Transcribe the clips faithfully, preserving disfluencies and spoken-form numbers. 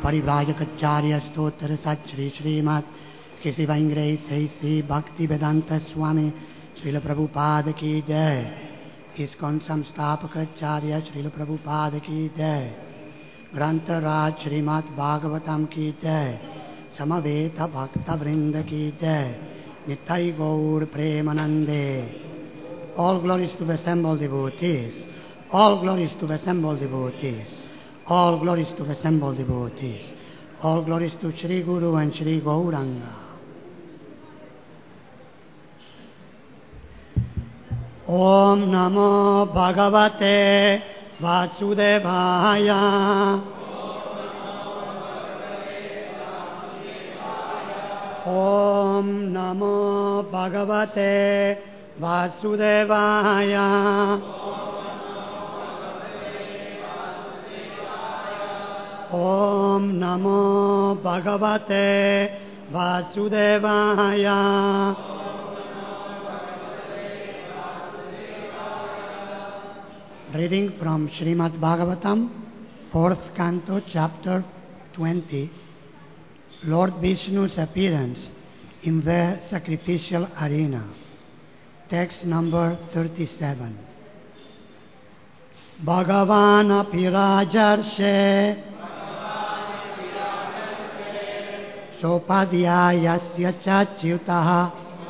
परिव्राजकचार्य स्तोत्र सत श्री श्रीमद किसी वैंग्रे सही श्री भक्ति वेदांत स्वामी श्रील प्रभुपाद की जय। इस्कॉन संस्थापकाचार्य श्रील प्रभुपाद की जय। ग्रंथराज श्रीमद् भागवतम की जय। समवेत भक्त वृंद की जय। नित्य गौर प्रेमानंदे। All glories to the assembled devotees. All glories to the assembled devotees. All glories to the assembled devotees. All glories to Shri Guru and Shri Gauranga. Om Namo Bhagavate Vasudevaya. Om Namo Bhagavate Vasudevaya. Om Namo Bhagavate Vasudevaya. Reading from Srimad Bhagavatam, fourth canto, chapter twenty, Lord Vishnu's appearance in the sacrificial arena. Text number thirty-seven. Bhagavan apirajarshe sopadhyayasya chacyutaha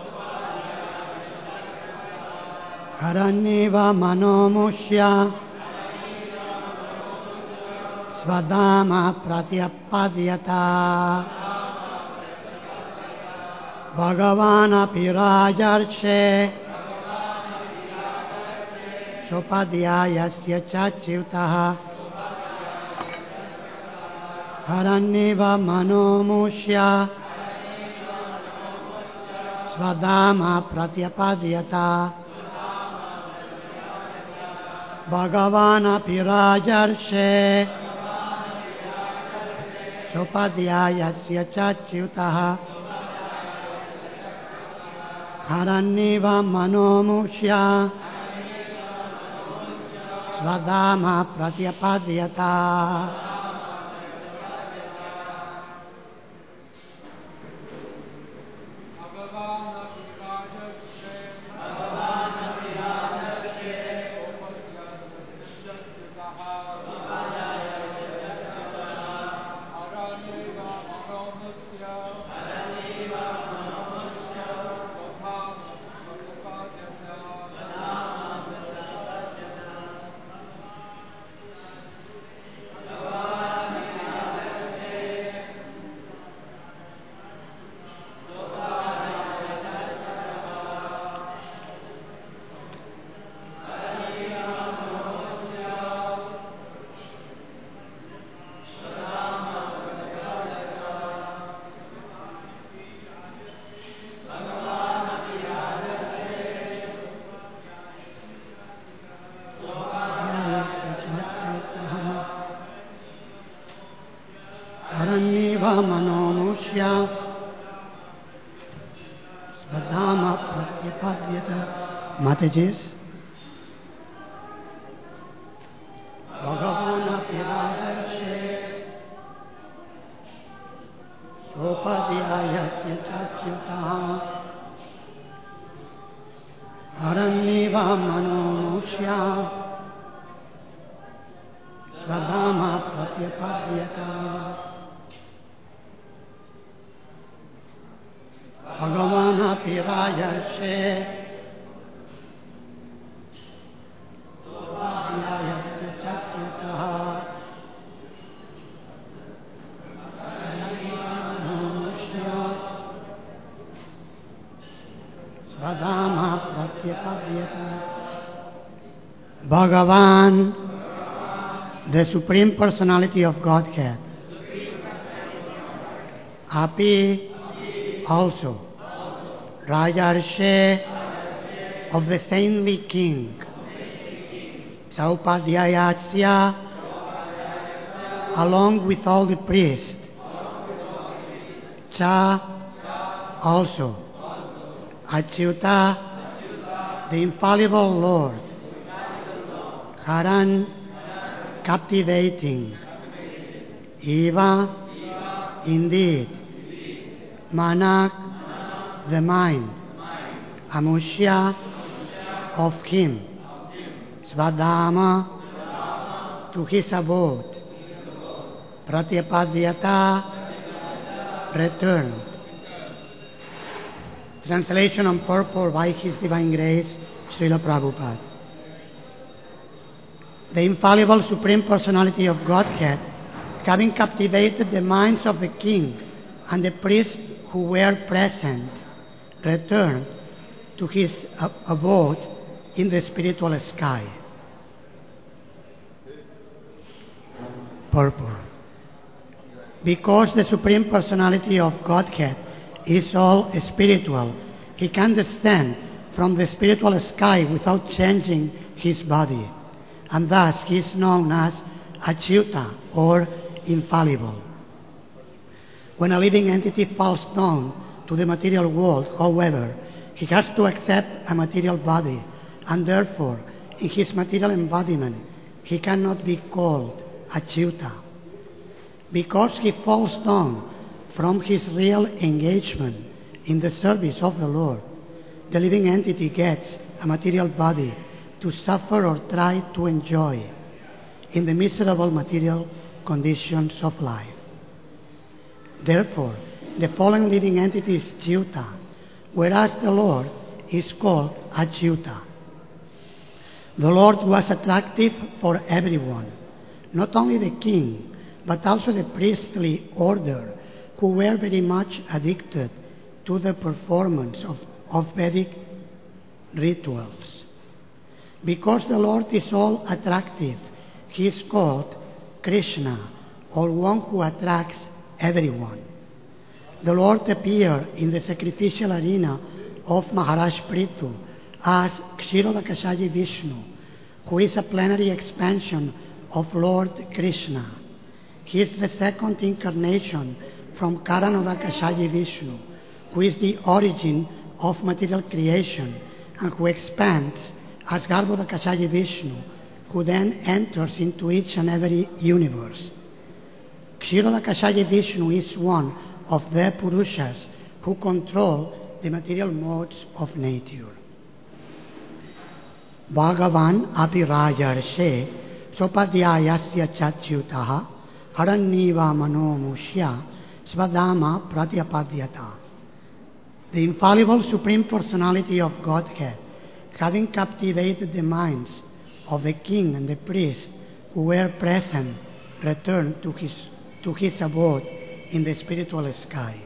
karaniva manomushya svadama pratyapadyata. Bhagavan apirajarshe sopadhyayasya chacyutaha haranyeva manomushya svadama pratyapadyata. Bhagavan apirajarshe sopadhyayasya chacyutaha haranyeva manomushya svadama pratyapadyata. Mataji's Bhagavan apirajarshe sopadhyayasya chacyutaha haranyeva manomushya svadama pratyapadyata. Bhagavan apirajarshe Bhagavan, the Supreme Personality of Godhead, Api also, Rajarshe of the saintly king, Saupadhyayasya, along with all the priests, Cha also, Achyuta, the infallible Lord, Haran, captivating, Eva, Indeed, Manak, the mind, Amusya, of him, Svadharma, to his abode, Pratyapadyata, returned. Translation on purport by His Divine Grace, Srila Prabhupada. The infallible Supreme Personality of Godhead, having captivated the minds of the king and the priests who were present, returned to his abode in the spiritual sky. Purport. Because the Supreme Personality of Godhead is all spiritual, He can descend from the spiritual sky without changing His body, and thus He is known as Achyuta, or infallible. When a living entity falls down to the material world, however, he has to accept a material body, and therefore, in his material embodiment, he cannot be called Achyuta. Because he falls down from his real engagement in the service of the Lord, the living entity gets a material body to suffer or try to enjoy in the miserable material conditions of life. Therefore, the fallen living entity is Achyuta, whereas the Lord is called Achyuta. The Lord was attractive for everyone, not only the king, but also the priestly order, who were very much addicted to the performance of, of Vedic rituals. Because the Lord is all attractive, He is called Krishna, or one who attracts everyone. The Lord appeared in the sacrificial arena of Maharaj Prithu as Kshirodakashayi Vishnu, who is a plenary expansion of Lord Krishna. He is the second incarnation from Karanodakashayi Vishnu, who is the origin of material creation and who expands as Garbhodakashayi Vishnu, who then enters into each and every universe. Kshirodakashayi Vishnu is one of the Purushas who control the material modes of nature. Bhagavan apirajarshe sopadhyayasya chatyutaha haranniva manomushya svadama pratyapadyata. The infallible Supreme Personality of Godhead, having captivated the minds of the king and the priest who were present, returned to his, to his abode in the spiritual sky.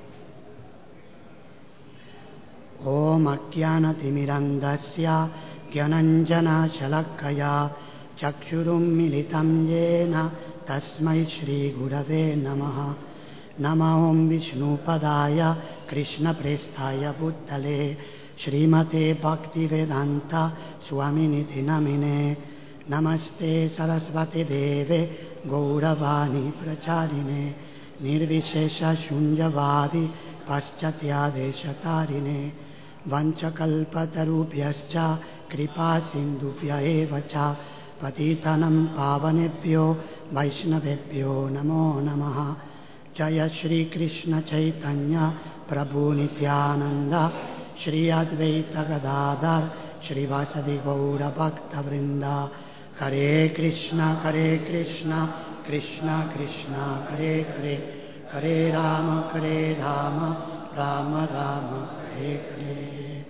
Om Akyana Timirandasya Gyananjana Shalakaya Chakshurum Militam Yena Tasmai Shri Gurave Namaha Nama Om Vishnu Padaya Krishna Prestaya Bhuttale Srimate Bhakti Vedanta Swaminiti Namine Namaste Sarasvati Deve Gauravani Pracharine Nirvishesha Shunjavadi Paschatya Deshatarine Vanchakalpatarubhyascha Kripa Sindhubhya Evacha Patitanam Pavanebhyo Vaishnavebhyo Namo Namaha Jaya Shri Krishna Chaitanya Prabhu Nityananda Shri Advaita Gadadhar Shri Vasadi Gaura Bhakta Vrinda Hare Krishna Hare Krishna Krishna Krishna Hare Hare Hare Rama Hare Rama Rama Rama Hare Hare.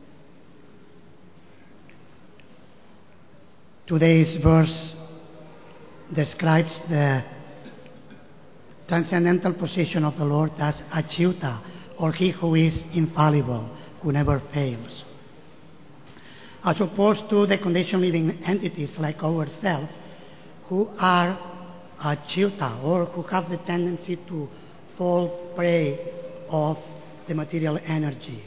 Today's verse describes the transcendental position of the Lord as Achyuta, or He who is infallible, who never fails. As opposed to the conditioned living entities like ourselves, who are Achyuta, or who have the tendency to fall prey of the material energy.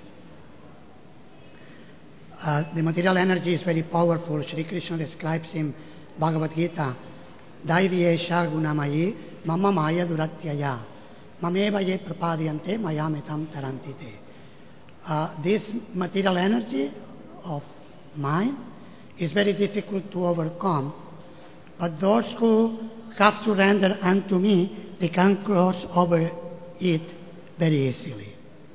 Uh, the material energy is very powerful. Shri Krishna describes in Bhagavad Gita, Daiviyesha gunamayi mama maya duratyaya mameva ye prapadyante mayamitam tarantite. Uh, this material energy of mine is very difficult to overcome, but those who have surrendered unto me, they can cross over it very easily.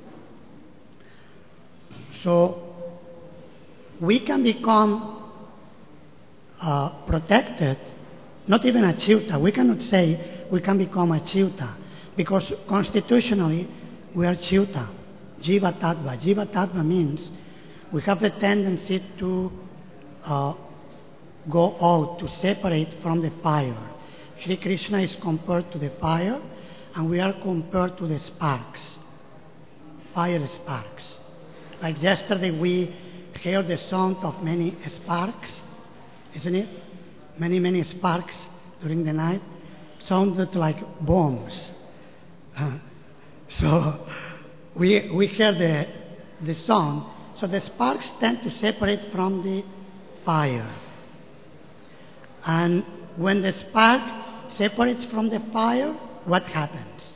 So we can become uh, protected, not even a Chiuta. We cannot say we can become a Chiuta, because constitutionally we are Chiuta, Jiva Tattva. Jiva Tattva means we have the tendency to uh, go out, to separate from the fire. Sri Krishna is compared to the fire, and we are compared to the sparks, fire sparks. Like yesterday we heard the sound of many sparks, isn't it? Many, many sparks during the night sounded like bombs. Uh, so we, we hear the, the sound. So the sparks tend to separate from the fire. And when the spark separates from the fire, what happens?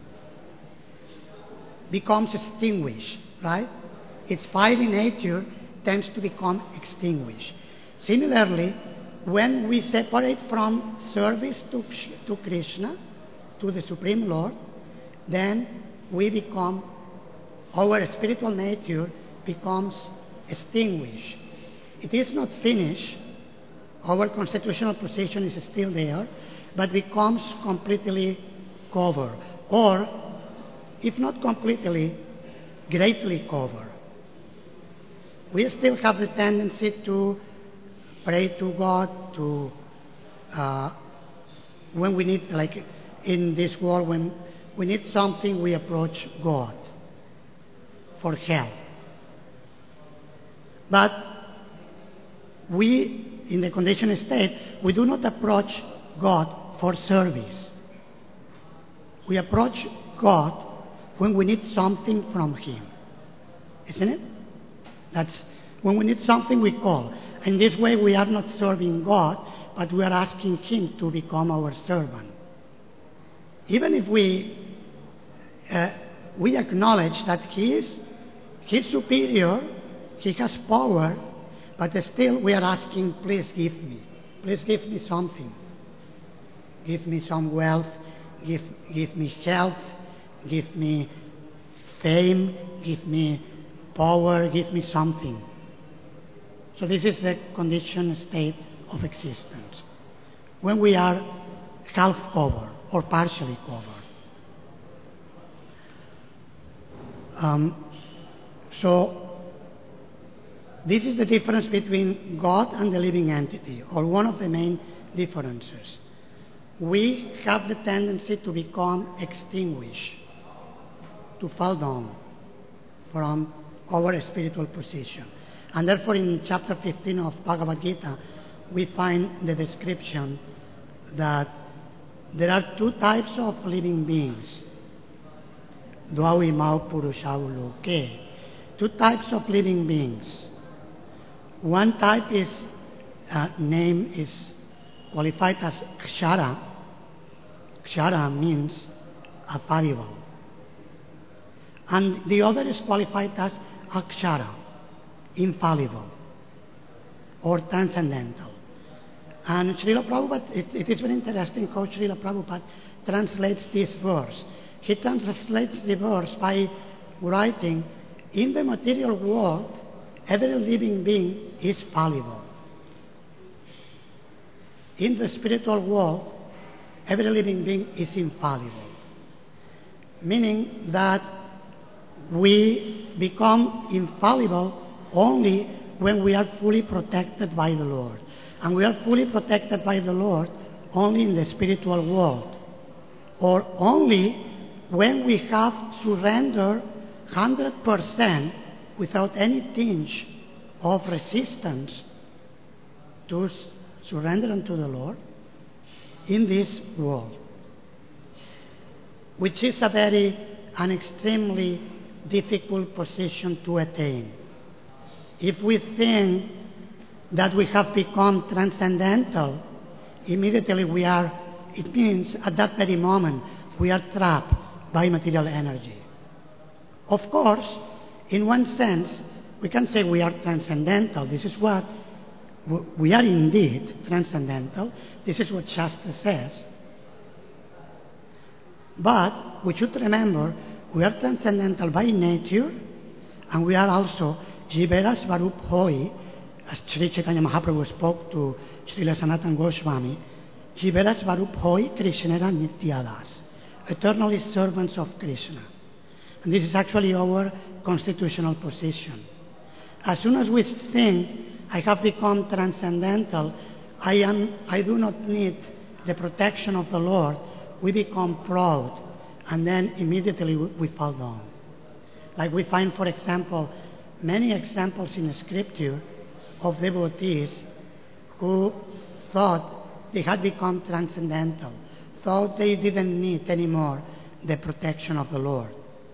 Becomes extinguished, right? Its fiery nature tends to become extinguished. Similarly, when we separate from service to, to Krishna, to the Supreme Lord, then we become, our spiritual nature becomes extinguished. It is not finished. Our constitutional position is still there, but becomes completely covered. Or, if not completely, greatly covered. We still have the tendency to pray to God, to uh, when we need, like in this world, when we need something, we approach God for help. But we, in the conditioned state, we do not approach God for service. We approach God when we need something from Him. Isn't it? That's when we need something, we call. In this way, we are not serving God, but we are asking Him to become our servant. Even if we uh, we acknowledge that He is He is superior, He has power, but still we are asking, please give me, please give me something. Give me some wealth, give give me health, give me fame, give me power, give me something. So this is the conditioned state of existence, when we are half covered or partially covered. Um, so this is the difference between God and the living entity, or one of the main differences. We have the tendency to become extinguished, to fall down from our spiritual position. And therefore in chapter fifteen of Bhagavad Gita, we find the description that there are two types of living beings. Dvavi mau purushau loke. Two types of living beings. One type is, uh, name is qualified as Kshara. Kshara means apparable. And the other is qualified as Akshara, infallible, or transcendental. And Srila Prabhupada, it, it is very interesting how Srila Prabhupada translates this verse. He translates the verse by writing, in the material world, every living being is fallible. In the spiritual world, every living being is infallible. Meaning that we become infallible only when we are fully protected by the Lord. And we are fully protected by the Lord only in the spiritual world, or only when we have surrendered one hundred percent without any tinge of resistance to surrender unto the Lord in this world, which is a very, an extremely difficult position to attain. If we think that we have become transcendental, immediately we are, it means at that very moment we are trapped by material energy. Of course, in one sense, we can say we are transcendental. This is what, we are indeed transcendental. This is what Shastra says. But we should remember we are transcendental by nature, and we are also Jiveras Varup Hoi, as Sri Chaitanya Mahaprabhu spoke to Srila Sanatana Goswami, Jiveras Varup Hoi Krishnera Nityadas, eternally servants of Krishna. And this is actually our constitutional position. As soon as we think, I have become transcendental, I, am, I do not need the protection of the Lord, we become proud, and then immediately we, we fall down. Like we find, for example, many examples in the scripture of devotees who thought they had become transcendental, thought they didn't need anymore the protection of the Lord.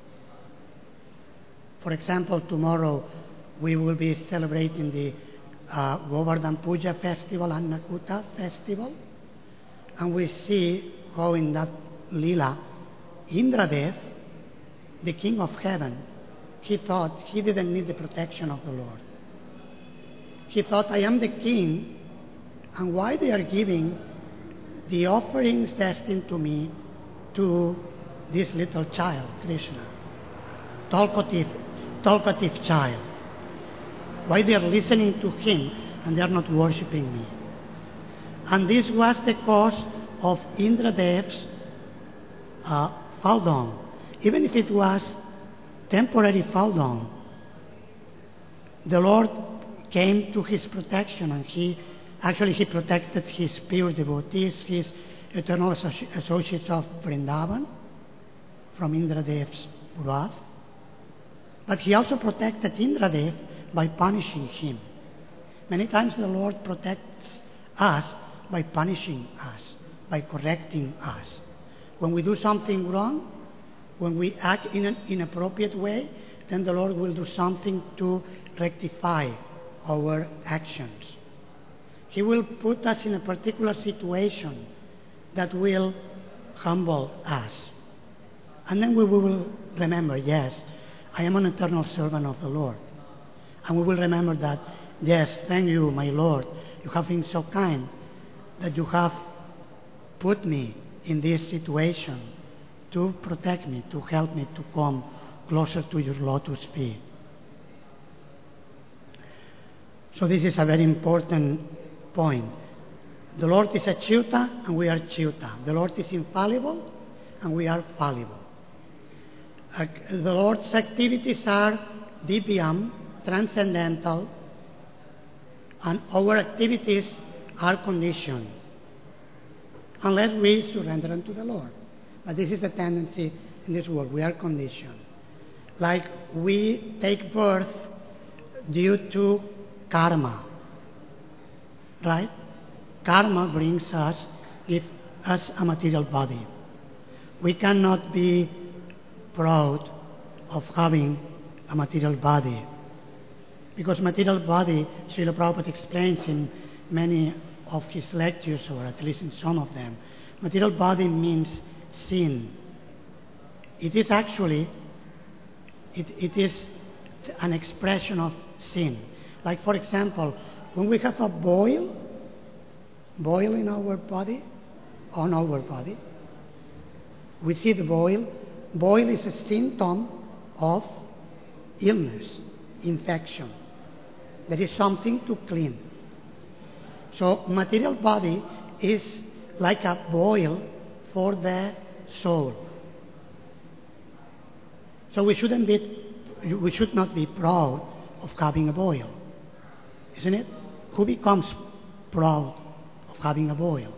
For example, tomorrow we will be celebrating the uh, Govardhan Puja festival and Nakuta festival, and we see how in that Lila, Indradev, the king of heaven, he thought he didn't need the protection of the Lord. He thought, I am the king, and why they are giving the offerings destined to me to this little child, Krishna, talkative, talkative child? Why they are listening to him and they are not worshipping me? And this was the cause of Indradev's uh, fall down. Even if it was temporary fall down, the Lord came to his protection, and he actually he protected his pure devotees, his eternal associates of Vrindavan, from Indradev's wrath. But he also protected Indradev by punishing him. Many times the Lord protects us by punishing us, by correcting us. When we do something wrong, when we act in an inappropriate way, then the Lord will do something to rectify our actions. He will put us in a particular situation that will humble us. And then we will remember, yes, I am an eternal servant of the Lord. And we will remember that, yes, thank you, my Lord. You have been so kind that you have put me in this situation to protect me, to help me to come closer to your lotus feet. So this is a very important point. The Lord is Achyuta and we are Achyuta. The Lord is infallible and we are fallible. Uh, the Lord's activities are divyam, transcendental, and our activities are conditioned, unless we surrender unto the Lord. But this is the tendency in this world. We are conditioned. Like we take birth due to karma. Right? Karma brings us, gives us a material body. We cannot be proud of having a material body. Because material body, Srila Prabhupada explains in many of his lectures, or at least in some of them, material body means sin. It is actually, it, it is an expression of sin. Like, for example, when we have a boil, boil in our body, on our body, we see the boil. Boil is a symptom of illness, infection. There is something to clean. So material body is like a boil for the soul. So we shouldn't be, we should not be proud of having a boil, isn't it? Who becomes proud of having a boil?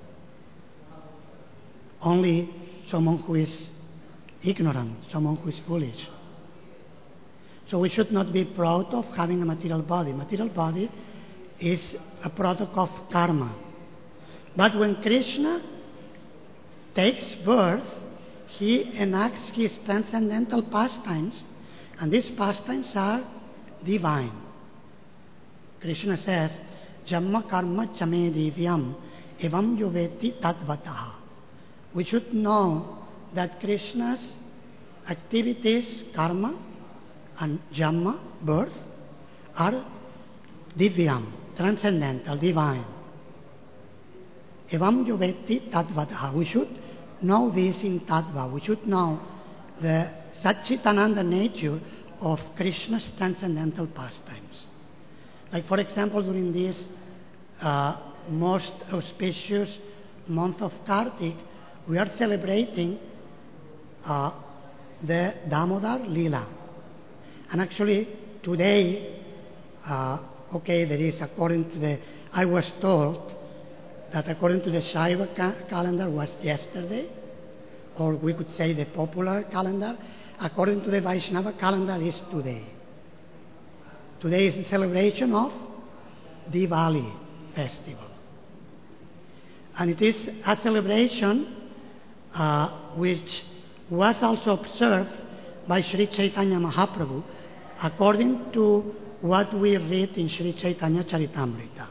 Only someone who is ignorant, someone who is foolish. So we should not be proud of having a material body. Material body is a product of karma. But when Krishna takes birth, he enacts his transcendental pastimes, and these pastimes are divine. Krishna says, Jamma karma chame divyam evam yoveti tadvataha. We should know that Krishna's activities, karma, and Jamma, birth, are divyam, transcendental, divine. Evam yoveti tadvataha. We should know this in Tattva. We should know the Satchitananda nature of Krishna's transcendental pastimes. Like, for example, during this uh, most auspicious month of Kartik, we are celebrating uh, the Damodar Lila. And actually, today, uh, okay, there is, according to the, I was told that according to the Shaiva ca- calendar was yesterday, or we could say the popular calendar. According to the Vaishnava calendar is today. Today is the celebration of Diwali festival. And it is a celebration uh, which was also observed by Sri Chaitanya Mahaprabhu according to what we read in Sri Chaitanya Charitamrita.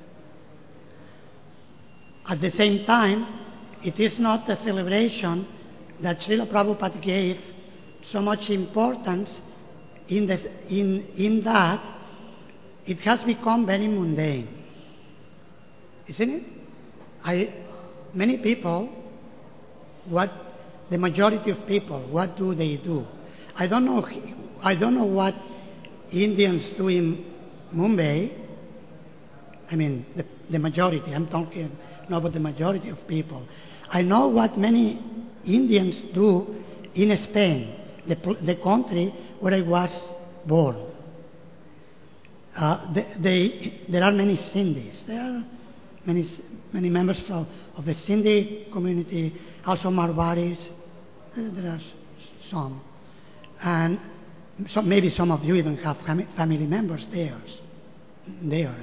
At the same time, it is not a celebration that Srila Prabhupada gave so much importance in, the, in, in that it has become very mundane. Isn't it? I, many people, what the majority of people, what do they do? I don't know. I don't know what Indians do in Mumbai. I mean, the, the majority. I'm talking not about the majority of people. I know what many Indians do in Spain, the, the country where I was born. Uh, they, they, there are many Sindhis. There are many many members from, of the Sindhi community, also Marwaris. There are some. And so maybe some of you even have family members there. there.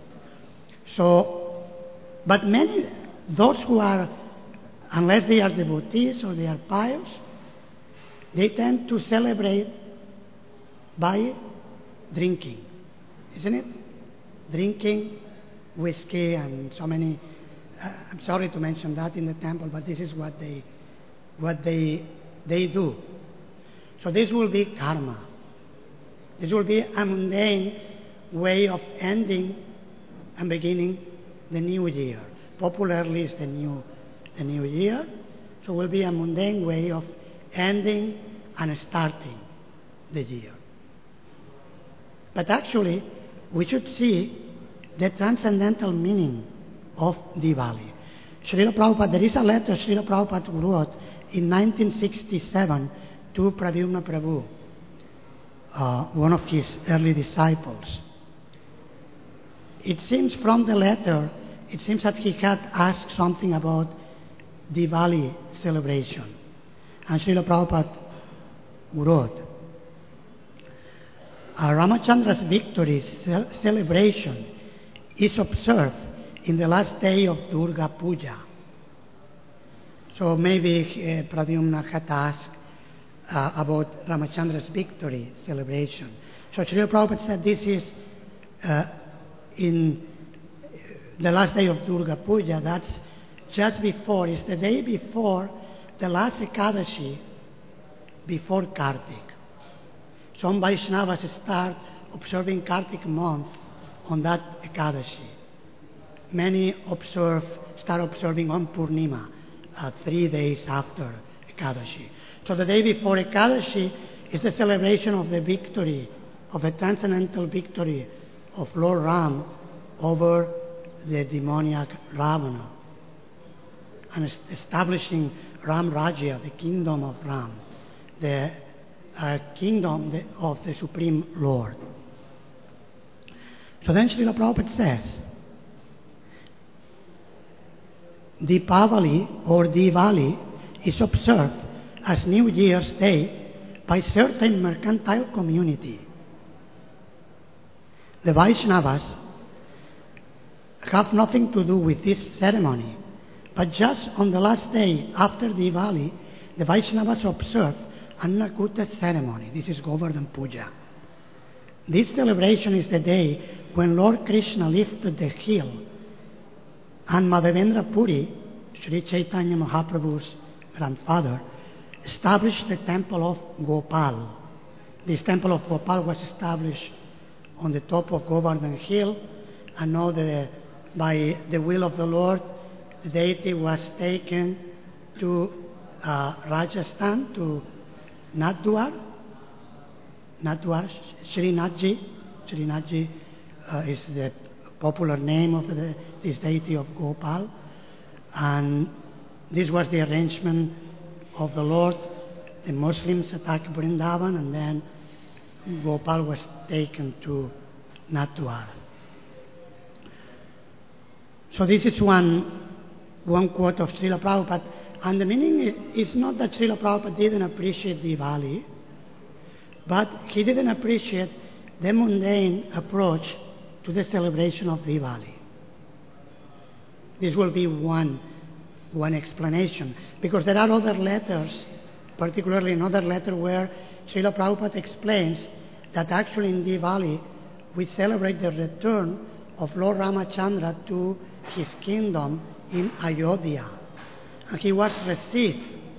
So, but many, those who are, unless they are devotees or they are pious, they tend to celebrate by drinking, isn't it? Drinking whiskey and so many. Uh, I'm sorry to mention that in the temple, but this is what they, what they, they do. So this will be karma. This will be a mundane way of ending and beginning the new year. Popularly, it's the new, the new year. So it will be a mundane way of ending and starting the year. But actually, we should see the transcendental meaning of Diwali. Srila Prabhupada, there is a letter Srila Prabhupada wrote in nineteen sixty-seven to Pradyumna Prabhu, uh, one of his early disciples. It seems from the letter, it seems that he had asked something about Diwali celebration. And Srila Prabhupada wrote, uh, Ramachandra's victory ce- celebration is observed in the last day of Durga Puja. So maybe uh, Pradyumna had asked uh, about Ramachandra's victory celebration. So Srila Prabhupada said this is uh, in the last day of Durga Puja. That's just before, it's the day before the last Ekadashi before Kartik. Some Vaishnavas start observing Kartik month on that Ekadashi. Many observe, start observing on Purnima, uh, three days after Ekadashi. So the day before Ekadashi is the celebration of the victory, of the transcendental victory of Lord Ram over the demoniac Ravana, and establishing Ram Rajya, the kingdom of Ram, the uh, kingdom of the Supreme Lord. So then Srila Prabhupada says, Deepavali or Diwali is observed as New Year's Day by certain mercantile community. The Vaishnavas have nothing to do with this ceremony, but just on the last day after Diwali, the Vaishnavas observe Annakuta ceremony. This is Govardhan Puja. This celebration is the day when Lord Krishna lifted the hill and Madhavendra Puri, Sri Chaitanya Mahaprabhu's grandfather, established the temple of Gopal. This temple of Gopal was established on the top of Govardhan Hill, and now the, by the will of the Lord, the deity was taken to uh, Rajasthan, to Nathdwar, Nathdwar, Srinathji. Srinathji uh, is the popular name of the, this deity of Gopal. And this was the arrangement of the Lord. The Muslims attacked Vrindavan, and then Gopal was taken to Nathdwar. So this is one, one quote of Srila Prabhupada. And the meaning is, is not that Srila Prabhupada didn't appreciate Diwali, but he didn't appreciate the mundane approach to the celebration of Diwali. This will be one, one explanation, because there are other letters, particularly another letter where Srila Prabhupada explains that actually in Diwali we celebrate the return of Lord Ramachandra to his kingdom in Ayodhya. And he was received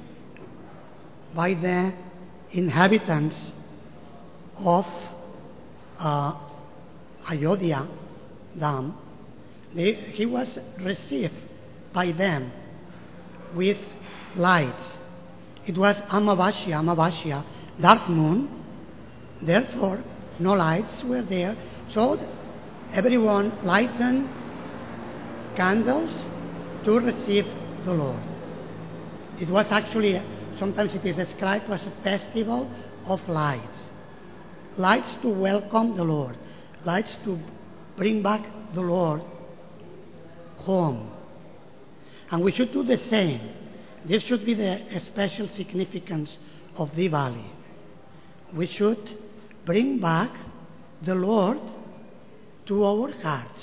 by the inhabitants of uh, Ayodhya Dham. They, he was received by them with lights. It was Amavasya, Amavasya, dark moon. Therefore, no lights were there. So everyone lightened candles to receive the Lord. It was actually, sometimes it is described as a festival of lights. Lights to welcome the Lord. Lights to bring back the Lord home. And we should do the same. This should be the special significance of Diwali. We should bring back the Lord to our hearts.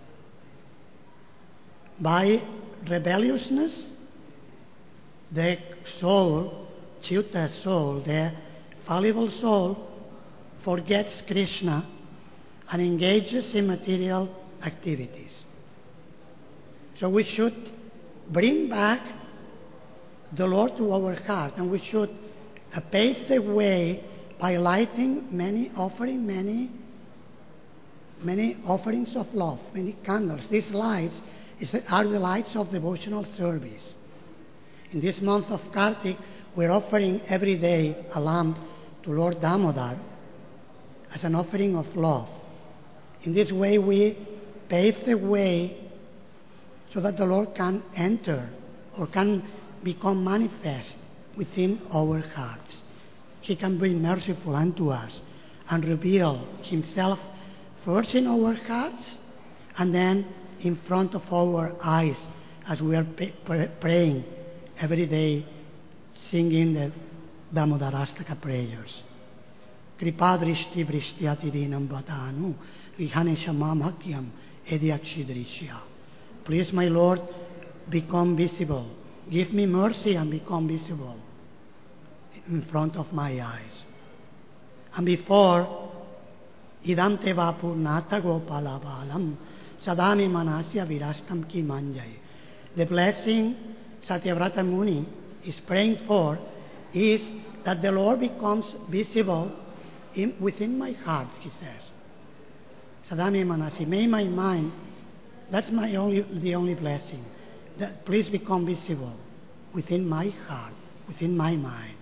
By rebelliousness, the soul, Chitta soul, the fallible soul, forgets Krishna and engages in material activities. So we should bring back the Lord to our heart, and we should uh, pave the way by lighting many, offering many, many offerings of love, many candles. These lights is, are the lights of devotional service. In this month of Kartik, we're offering every day a lamp to Lord Damodar as an offering of love. In this way, we pave the way so that the Lord can enter or can become manifest within our hearts. He can be merciful unto us and reveal Himself first in our hearts and then in front of our eyes as we are pay, praying every day, singing the Damodarastaka prayers. Kripa drishti vrishtyati dinam vatanu vihanesha mamakyam ediakshidrishya. Please, my Lord, become visible. Give me mercy and become visible in front of my eyes. And before idam teva purnata gopala balam sadami manasya virastam ki manjay. The blessing Satyavrata Muni is praying for is that the Lord becomes visible in, within my heart, he says. Sadami manasi, may my mind, that's my only, the only blessing. That please become visible within my heart, within my mind.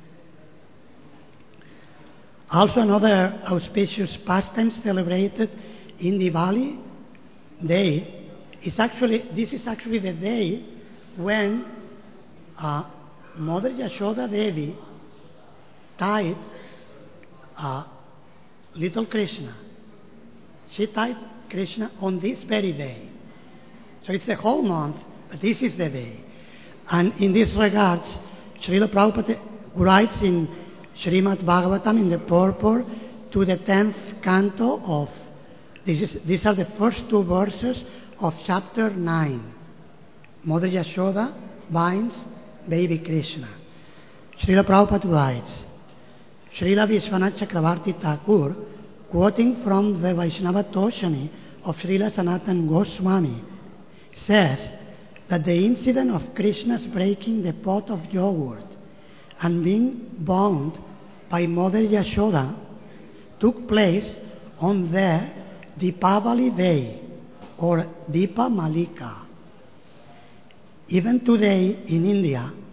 Also, another auspicious pastime celebrated in Diwali day is actually, this is actually the day when uh, Mother Yashoda Devi tied uh, little Krishna. She tied Krishna on this very day. So it's the whole month, but this is the day. And in this regards, Srila Prabhupada writes in Srimad Bhagavatam in the purport to the tenth canto of, this is, these are the first two verses of chapter nine. Mother Yashoda binds baby Krishna. Srila Prabhupada writes, Srila Vishwanath Chakravarti Thakur, quoting from the Vaishnava Toshani of Srila Sanatana Goswami, says that the incident of Krishna's breaking the pot of yogurt and being bound by Mother Yashoda took place on the Deepavali day or Deepa Malika. Even today in India,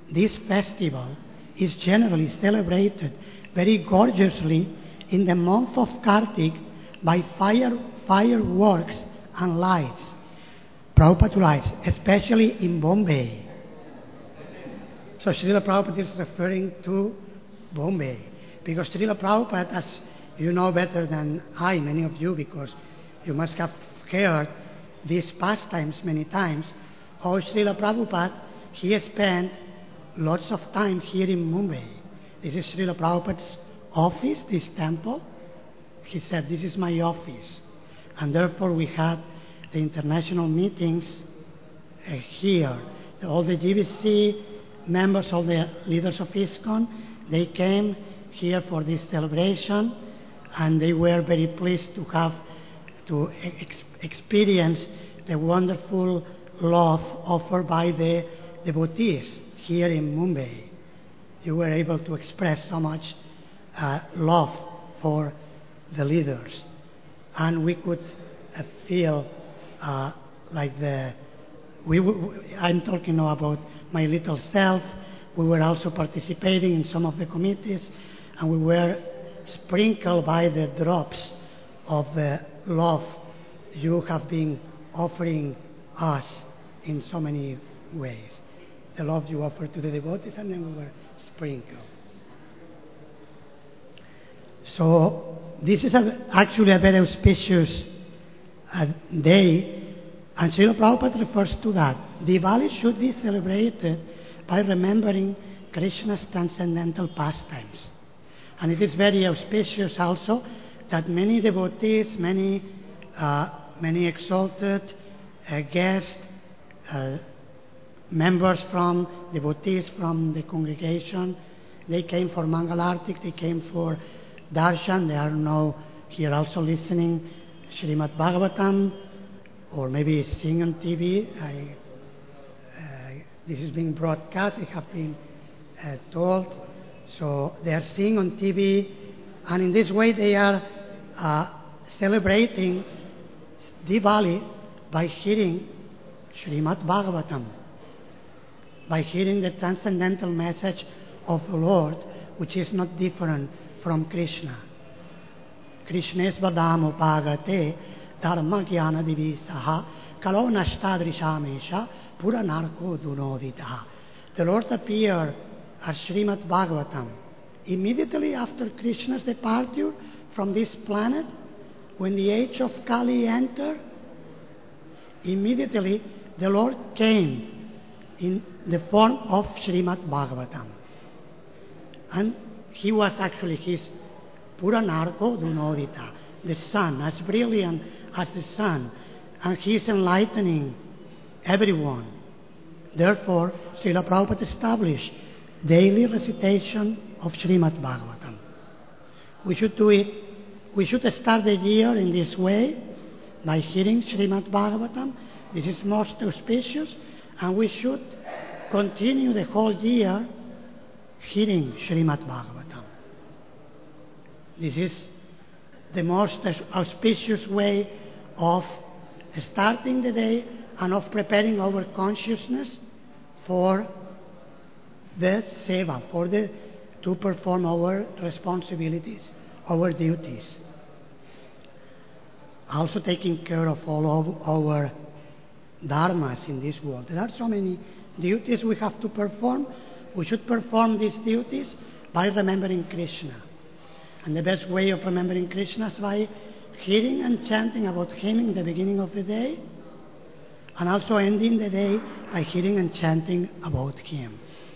this festival is generally celebrated very gorgeously in the month of Kartik by fire, fireworks and lights, Prabhupada lights, especially in Bombay. So Srila Prabhupada is referring to Bombay, because Srila Prabhupada, as you know better than I, many of you, because you must have heard these pastimes many times, how Srila Prabhupada, he spent lots of time here in Mumbai. This is Srila Prabhupada's office, this temple. He said, this is my office. And therefore we had the international meetings uh, here. All the G B C members, all the leaders of ISKCON, they came here for this celebration, and they were very pleased to have, to ex- experience the wonderful love offered by the devotees here in Mumbai. You were able to express so much uh, love for the leaders. And we could uh, feel uh, like the, we w- I'm talking now about my little self. We were also participating in some of the committees, and we were sprinkled by the drops of the love you have been offering us in so many ways. The love you offer to the devotees, and then we were sprinkled. So this is a, actually a very auspicious uh, day, and Srila Prabhupada refers to that. Diwali should be celebrated by remembering Krishna's transcendental pastimes. And it is very auspicious also that many devotees, many uh, many exalted uh, guests, uh, members from, devotees from the congregation, they came for Mangal Artik, they came for Darshan, they are now here also listening Srimad Bhagavatam, or maybe seeing on T V. I, uh, this is being broadcast, I have been uh, told. So they are seeing on T V, and in this way they are uh, celebrating Diwali by hearing Srimad Bhagavatam, by hearing the transcendental message of the Lord, which is not different from Krishna. Krishnes vadam upagate dharma jnana divisaha kalo nashtadrishamesha puranarko dunoditaha. The Lord appeared at Srimad Bhagavatam immediately after Krishna's departure from this planet. When the age of Kali entered, immediately the Lord came in the form of Srimad Bhagavatam. And he was actually his Puranarko Dunodita, the sun, as brilliant as the sun, and he is enlightening everyone. Therefore, Srila Prabhupada established daily recitation of Srimad Bhagavatam. We should do it. We should start the year in this way, by hearing Srimad Bhagavatam. This is most auspicious, and we should continue the whole year hearing Srimad Bhagavatam. This is the most auspicious way of starting the day and of preparing our consciousness for the seva, for the to perform our responsibilities, our duties. Also taking care of all of our dharmas in this world. There are so many duties we have to perform. We should perform these duties by remembering Krishna. And the best way of remembering Krishna is by hearing and chanting about Him in the beginning of the day, and also ending the day by hearing and chanting about Him.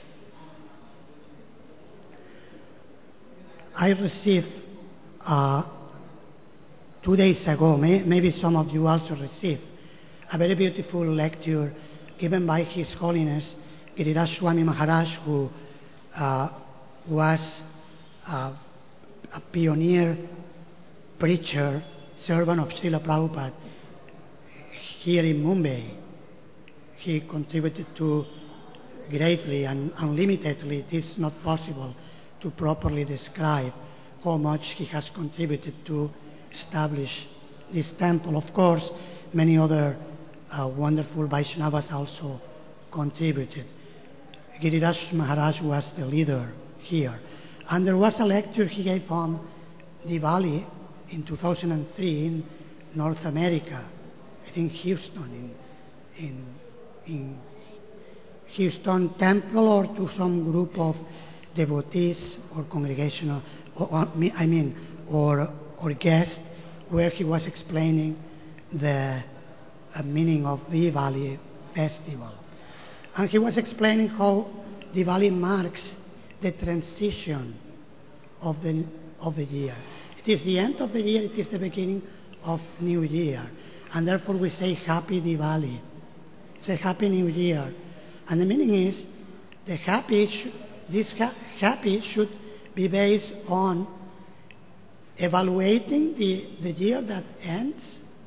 I received uh, two days ago, may, maybe some of you also received, a very beautiful lecture given by His Holiness Giriraj Swami Maharaj, who uh, was uh, a pioneer preacher, servant of Srila Prabhupada here in Mumbai. He contributed to greatly and unlimitedly. It is not possible to properly describe how much he has contributed to establish this temple. Of course, many other uh, wonderful Vaishnavas also contributed. Giriraj Maharaj was the leader here. And there was a lecture he gave on Diwali in two thousand three in North America, I think Houston, in, in, in Houston Temple, or to some group of devotees or congregational, or, or, I mean, or, or guests, where he was explaining the uh, meaning of Diwali festival. And he was explaining how Diwali marks the transition of the, of the year. It is the end of the year, it is the beginning of New Year. And therefore we say Happy Diwali. It's a Happy New Year. And the meaning is, the happy, sh- this ha- happy should be based on evaluating the, the year that ends,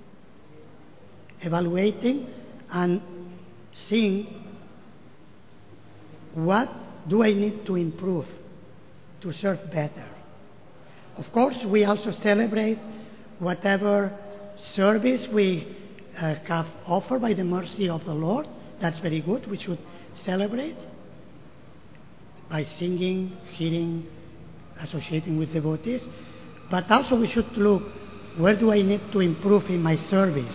evaluating and seeing what do I need to improve to serve better. Of course, we also celebrate whatever service we uh, have offered by the mercy of the Lord. That's very good. We should celebrate by singing, hearing, associating with devotees. But also we should look, where do I need to improve in my service?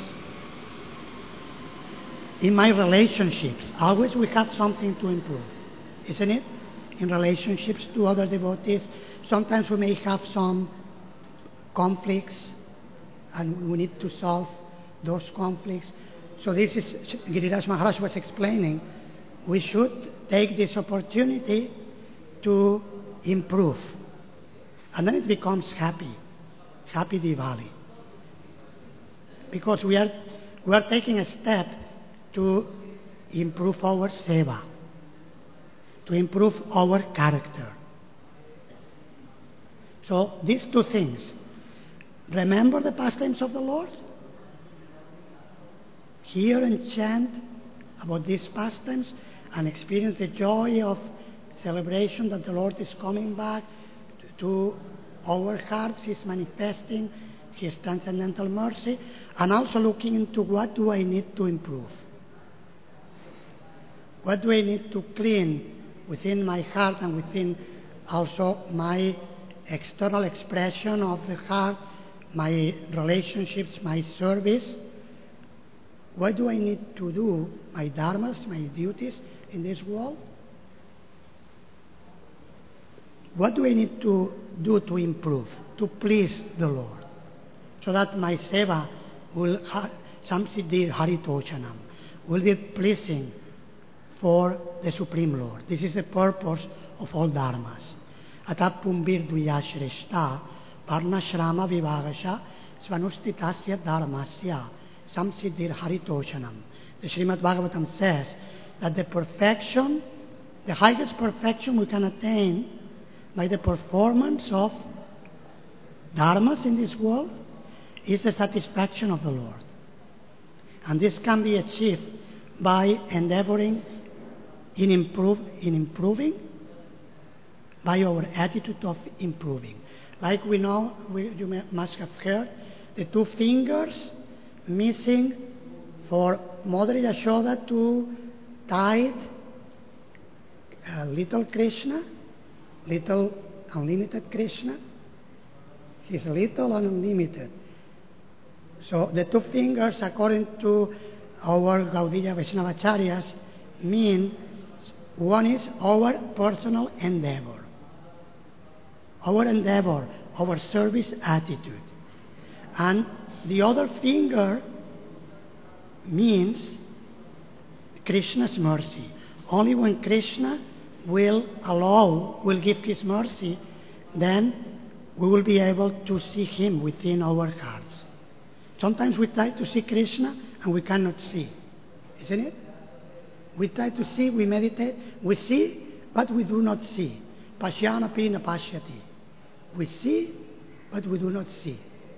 In my relationships. Always we have something to improve, isn't it? In relationships to other devotees. Sometimes we may have some conflicts and we need to solve those conflicts. So this is, Giriraj Maharaj was explaining, we should take this opportunity to improve. And then it becomes happy, happy Diwali. Because we are, we are taking a step to improve our seva, to improve our character. So these two things, remember the pastimes of the Lord, hear and chant about these pastimes, and experience the joy of celebration that the Lord is coming back to our hearts, He's manifesting His transcendental mercy, and also looking into what do I need to improve. What do I need to clean within my heart and within also my external expression of the heart, my relationships, my service? What do I need to do, my dharmas, my duties in this world? What do I need to do to improve, to please the Lord? So that my seva will, samsiddhir haritochanam, will be pleasing for the Supreme Lord. This is the purpose of all dharmas. Atapumbir dviyashreshta varnashrama vivagasha svanustitasya dharmasya samsiddhir haritochanam. The Srimad Bhagavatam says that the perfection, the highest perfection we can attain by the performance of dharmas in this world is the satisfaction of the Lord. And this can be achieved by endeavoring in, improve, in improving, by our attitude of improving. Like we know, we, you may, must have heard, the two fingers missing for Mother Yashoda to tithe uh, little Krishna, little unlimited Krishna. He's little and unlimited. So the two fingers, according to our Gaudiya Vaishnavacharyas, mean one is our personal endeavor. Our endeavor, our service attitude. And the other finger means Krishna's mercy. Only when Krishna will allow, will give His mercy, then we will be able to see Him within our hearts. Sometimes we try to see Krishna and we cannot see. Isn't it? We try to see, we meditate, we see, but we do not see. Pashyanapi na pashyati. We see, but we do not see.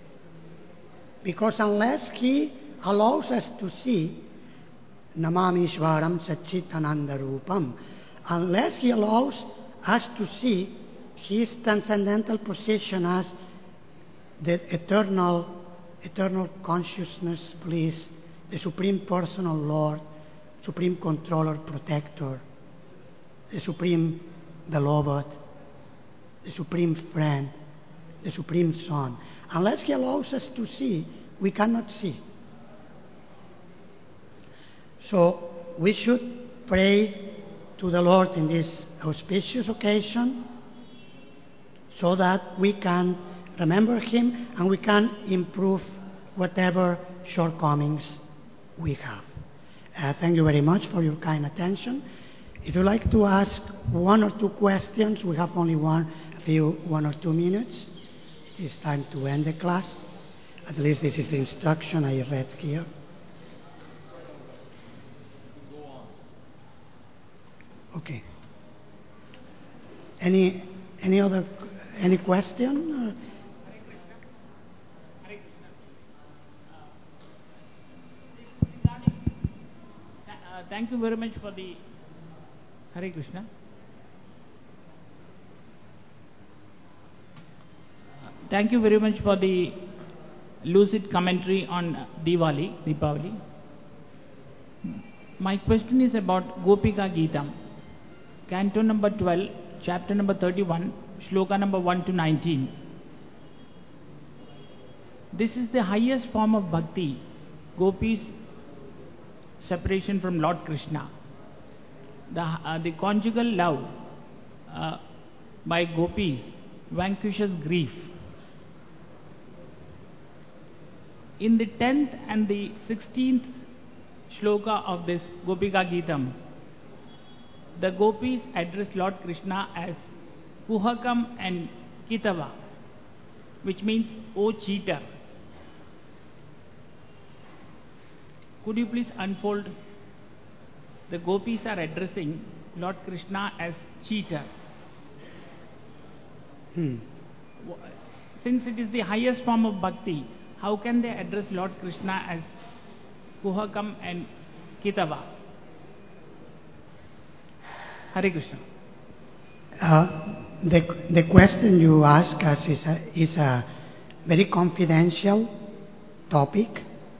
Because unless He allows us to see, Namami Shvaram Satchitananda Rupam, unless He allows us to see His transcendental position as the eternal, eternal consciousness, bliss, the Supreme Personal Lord, Supreme Controller, Protector, the supreme beloved, the supreme friend, the supreme son. Unless he allows us to see, we cannot see. So we should pray to the Lord in this auspicious occasion so that we can remember him and we can improve whatever shortcomings we have. Uh, thank you very much for your kind attention. If you'd like to ask one or two questions, we have only one, a few, one or two minutes. It's time to end the class. At least this is the instruction I read here. Okay. Any any other any question? Uh, thank you very much for the Hare Krishna. Uh, thank you very much for the lucid commentary on Diwali, Deepavali. My question is about Gopika Geetam, Canto number twelve, chapter number thirty-one, Shloka number one to nineteen. This is the highest form of bhakti, Gopis' separation from Lord Krishna. The, uh, the conjugal love uh, by Gopis vanquishes grief. In the tenth and the sixteenth shloka of this Gopika Geetam, the Gopis address Lord Krishna as Kuhakam and Kitava, which means, O cheater. Could you please unfold? The Gopis are addressing Lord Krishna as cheater. Hmm. Since it is the highest form of bhakti, how can they address Lord Krishna as Kuhakam and Kitava? Hare Krishna. Uh, the, the question you ask us is a, is a very confidential topic.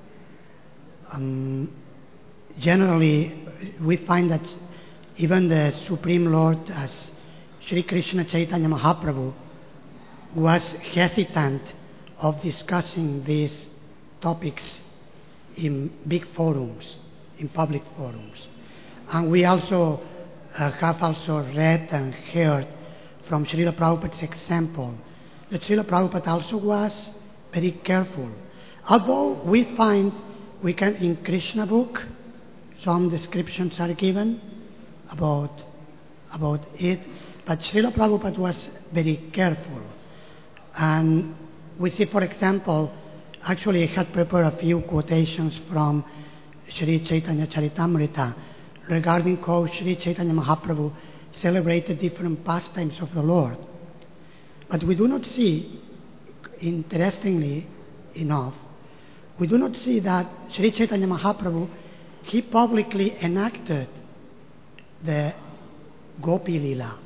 Um, generally, we find that even the Supreme Lord, as Sri Krishna Chaitanya Mahaprabhu, was hesitant of discussing these topics in big forums, in public forums. And we also uh, have also read and heard from Srila Prabhupada's example that Srila Prabhupada also was very careful. Although we find we can, in Krishna book, some descriptions are given about, about it, but Srila Prabhupada was very careful. And we see, for example, actually I had prepared a few quotations from Sri Chaitanya Charitamrita regarding how Sri Chaitanya Mahaprabhu celebrated different pastimes of the Lord. But we do not see, interestingly enough, we do not see that Sri Chaitanya Mahaprabhu, he publicly enacted the Gopi Lila.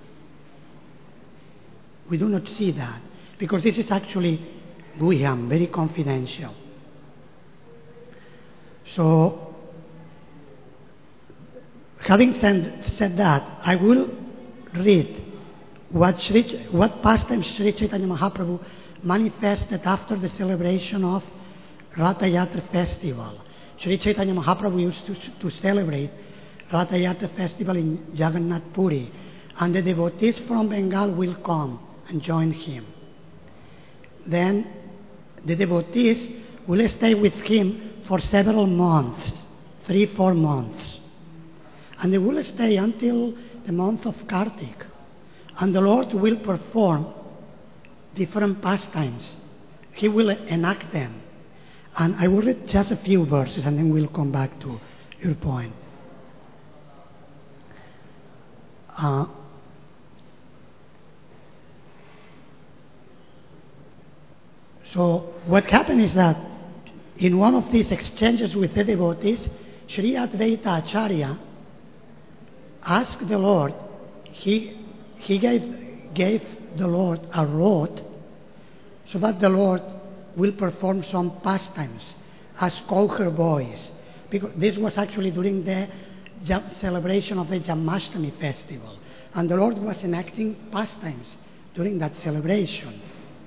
We do not see that, because this is actually guhyam, very confidential. So, having said, said that, I will read what, Shri, what pastimes Sri Chaitanya Mahaprabhu manifested after the celebration of Ratha Yatra festival. Sri Chaitanya Mahaprabhu used to, to celebrate Ratha Yatra festival in Jagannath Puri, and the devotees from Bengal will come and join him. Then the devotees will stay with him for several months, three, four months. And they will stay until the month of Kartik. And the Lord will perform different pastimes. He will enact them. And I will read just a few verses and then we'll come back to your point. Uh, so what happened is that in one of these exchanges with the devotees, Sri Advaita Acharya asked the Lord, he, he gave, gave the Lord a rod so that the Lord will perform some pastimes as cowherd boys. Because this was actually during the Jam- celebration of the Janmashtami festival. And the Lord was enacting pastimes during that celebration.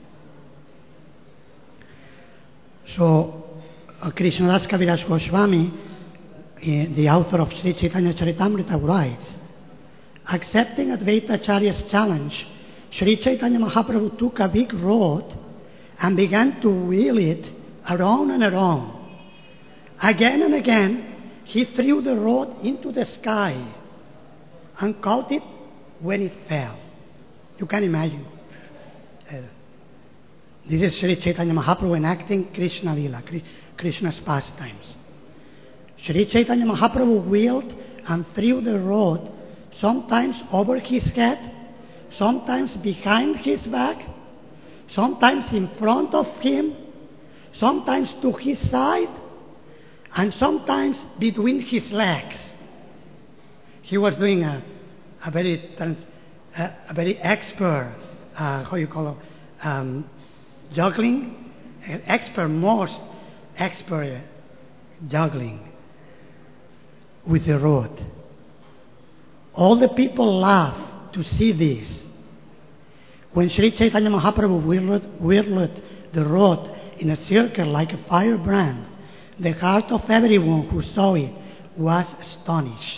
So, uh, Krishnadas Kaviraj Goswami, uh, the author of Sri Chaitanya Charitamrita, writes, accepting Advaita Acharya's challenge, Sri Chaitanya Mahaprabhu took a big rod and began to wheel it around and around. Again and again, he threw the rod into the sky and caught it when it fell. You can imagine. Uh, this is Sri Chaitanya Mahaprabhu enacting Krishna Lila, Krishna's pastimes. Sri Chaitanya Mahaprabhu wheeled and threw the rod sometimes over his head, sometimes behind his back, sometimes in front of him, sometimes to his side, and sometimes between his legs. He was doing a, a very a, a very expert, uh, how you call it, um, juggling, expert, most expert juggling with the rod. All the people laughed to see this. When Sri Chaitanya Mahaprabhu whirled, whirled the rod in a circle like a firebrand, the heart of everyone who saw it was astonished.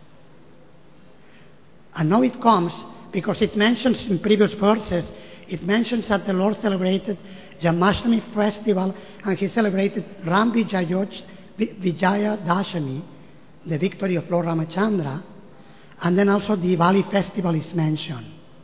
And now it comes, because it mentions in previous verses, it mentions that the Lord celebrated Janmashtami festival and he celebrated Ram Vijayoj, Vijaya Dashami, the victory of Lord Ramachandra, and then also the Diwali festival is mentioned.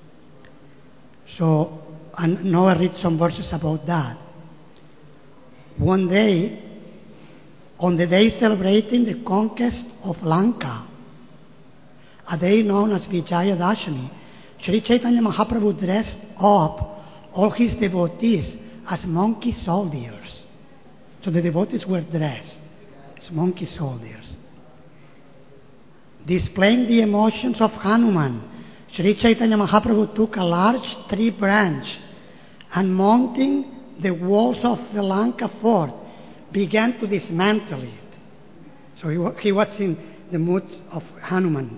So, and now I read some verses about that. One day, on the day celebrating the conquest of Lanka, a day known as Vijaya Dashami, Sri Chaitanya Mahaprabhu dressed up all his devotees as monkey soldiers. So the devotees were dressed as monkey soldiers. Displaying the emotions of Hanuman, Sri Chaitanya Mahaprabhu took a large tree branch and mounting the walls of the Lanka fort, began to dismantle it. So he, he was in the mood of Hanuman.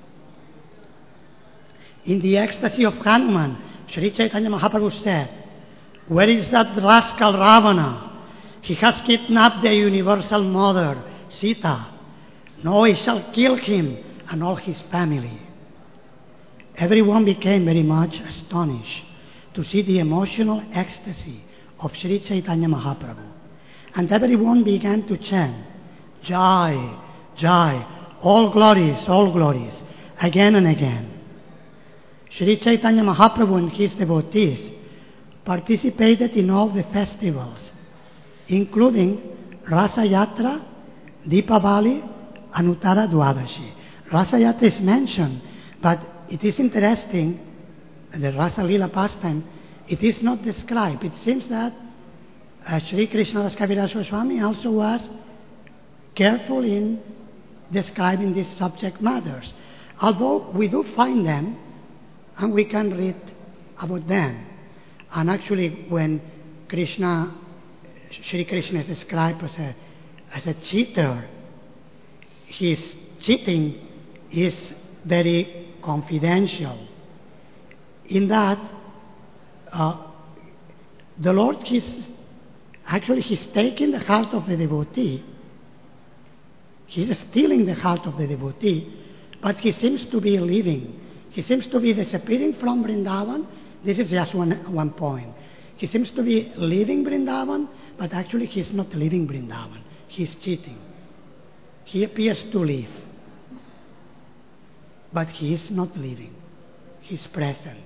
In the ecstasy of Hanuman, Sri Chaitanya Mahaprabhu said, "Where is that rascal Ravana? He has kidnapped the universal mother, Sita. Now I shall kill him and all his family." Everyone became very much astonished to see the emotional ecstasy of Sri Chaitanya Mahaprabhu. And everyone began to chant, "Jai, Jai, all glories, all glories," again and again. Sri Chaitanya Mahaprabhu and his devotees participated in all the festivals, including Rasa Yatra, Deepavali, and Uttara Dwadashi. Rasa Yatra is mentioned, but it is interesting, the Rasa Lila pastime, it is not described. It seems that uh, Sri Krishnadas Kaviraj Goswami also was careful in describing these subject matters. Although we do find them, and we can read about them. And actually, when Krishna, Sri Krishna is described as a, as a cheater, his cheating is very confidential. In that, uh, the Lord is actually he's taking the heart of the devotee. He's stealing the heart of the devotee, but he seems to be leaving. He seems to be disappearing from Vrindavan. This is just one, one point. He seems to be leaving Vrindavan, but actually he's not leaving Vrindavan. He's cheating. He appears to leave, but he is not leaving. He's present.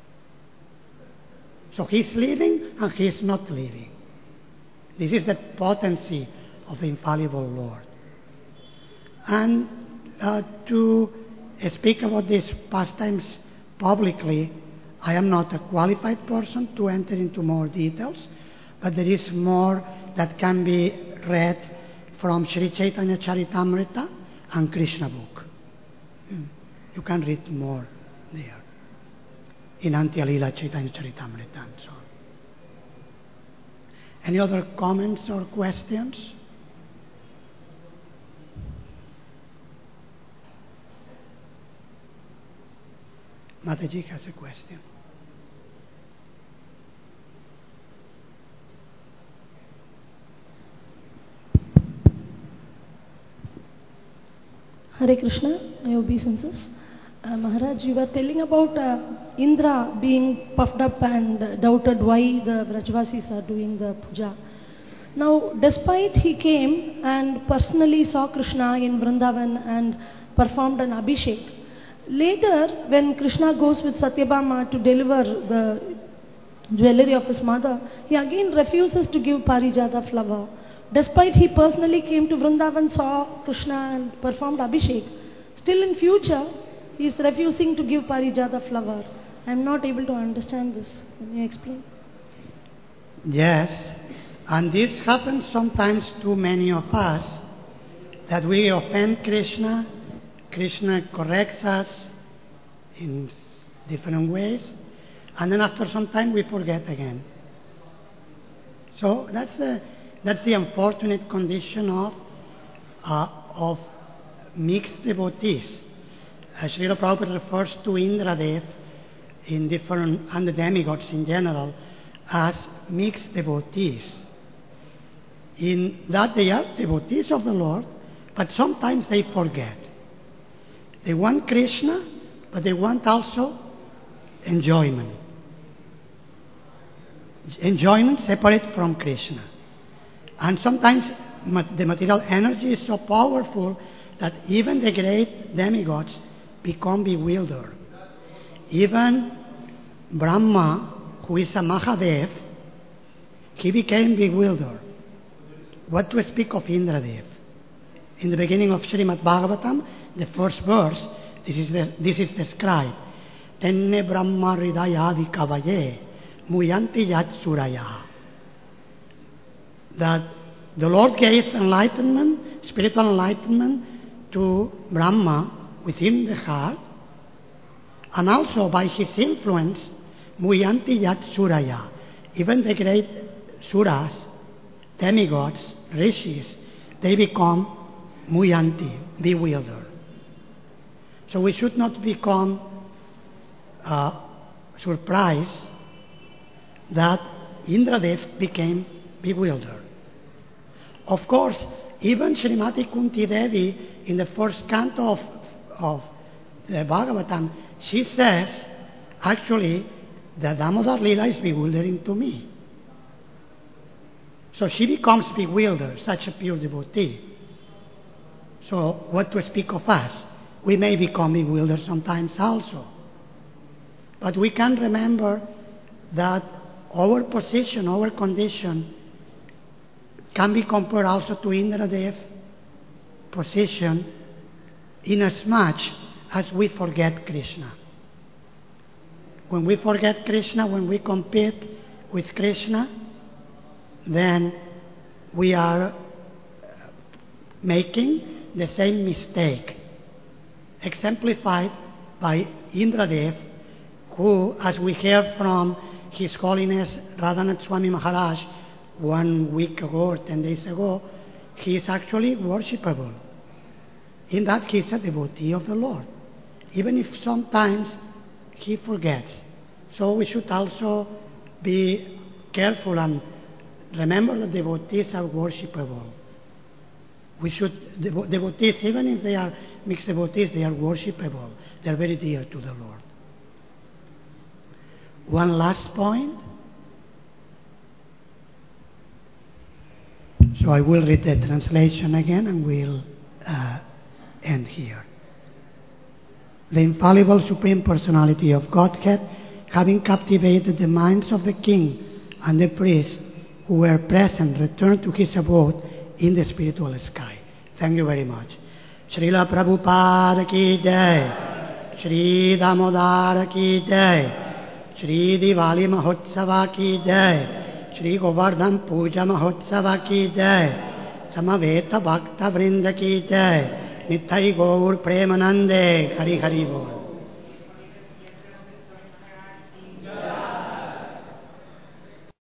So he's leaving and he's not leaving. This is the potency of the infallible Lord. And uh, to speak about these pastimes publicly, I am not a qualified person to enter into more details, but there is more that can be read from Sri Chaitanya Charitamrita and Krishna book. You can read more there in Antya Lila Chaitanya Charitamrita and so on. Any other comments or questions? Mataji has a question. Hare Krishna, my obeisances. Uh, Maharaj, you were telling about uh, Indra being puffed up and uh, doubted why the Vrajavasis are doing the puja. Now, despite he came and personally saw Krishna in Vrindavan and performed an abhishek, later when Krishna goes with Satyabhama to deliver the jewelry of his mother, he again refuses to give Parijata flower. Despite he personally came to Vrindavan, saw Krishna and performed abhishek, still in future he is refusing to give Parijata flower. I am not able to understand this. Can you explain? Yes, and this happens sometimes to many of us, that we offend Krishna, Krishna corrects us in different ways, and then after some time we forget again. So that's the, that's the unfortunate condition of, uh, of mixed devotees. Uh, Srila Prabhupada refers to Indradev in different, and the demigods in general, as mixed devotees. In that they are devotees of the Lord, but sometimes they forget. They want Krishna, but they want also enjoyment. Enjoyment separate from Krishna. And sometimes the material energy is so powerful that even the great demigods become bewildered. Even Brahma, who is a Mahadev, he became bewildered. What to speak of Indradev? In the beginning of Srimad Bhagavatam, the first verse, this is, the, this is described. Tenne Brahma Hridayadi Kavaye Muyanti Yat Suraya. That the Lord gave enlightenment, spiritual enlightenment to Brahma within the heart, and also by his influence, Muyanti Yat Suraya. Even the great Suras, demigods, rishis, they become Muyanti, bewildered. So we should not become uh, surprised that Indradev became bewildered. Of course, even Srimati Kunti Devi, in the first canto of, of the Bhagavatam, she says, actually, the Damodar Lila is bewildering to me. So she becomes bewildered, such a pure devotee. So what to speak of us? We may become bewildered sometimes also. But we can remember that our position, our condition, can be compared also to Indradev's position, inasmuch as we forget Krishna. When we forget Krishna, when we compete with Krishna, then we are making the same mistake, exemplified by Indradev, who, as we heard from His Holiness Radhanath Swami Maharaj one week ago or ten days ago, he is actually worshipable, in that he is a devotee of the Lord, even if sometimes he forgets. So we should also be careful and remember that devotees are worshipable. We should, devo- devotees, even if they are mixed devotees, they are worshipable. They are very dear to the Lord. One last point. So I will read the translation again and we'll uh, end here. The infallible Supreme Personality of Godhead, having captivated the minds of the king and the priest who were present, returned to his abode in the spiritual sky. Thank you very much. Srila Prabhupada ki jai, Sri Damodar ki jai, Sri Diwali Mahotsava ki jai, Sri Govardhan Puja Mahotsava ki jai, Samaveta Bhakta Vrinda ki jai, Nittai Gaur Premanande, Hari Hari Bol.